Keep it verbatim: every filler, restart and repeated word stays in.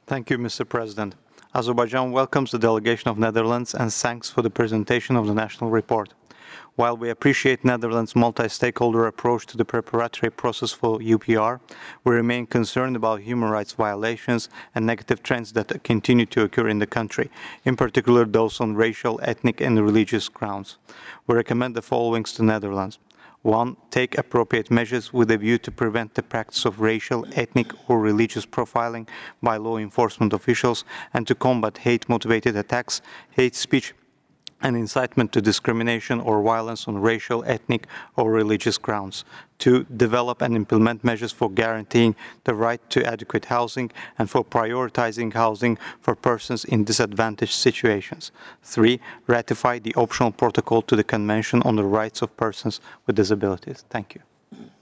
Thank you, Mister President. Azerbaijan welcomes the delegation of Netherlands and thanks for the presentation of the national report. While we appreciate Netherlands' multi-stakeholder approach to the preparatory process for U P R, we remain concerned about human rights violations and negative trends that continue to occur in the country, in particular those on racial, ethnic and religious grounds. We recommend the following to the Netherlands. One, take appropriate measures with a view to prevent the practice of racial, ethnic or religious profiling by law enforcement officials and to combat hate-motivated attacks, hate speech and incitement to discrimination or violence on racial, ethnic or religious grounds. Two, develop and implement measures for guaranteeing the right to adequate housing and for prioritizing housing for persons in disadvantaged situations. Three, ratify the optional protocol to the Convention on the Rights of Persons with Disabilities. Thank you.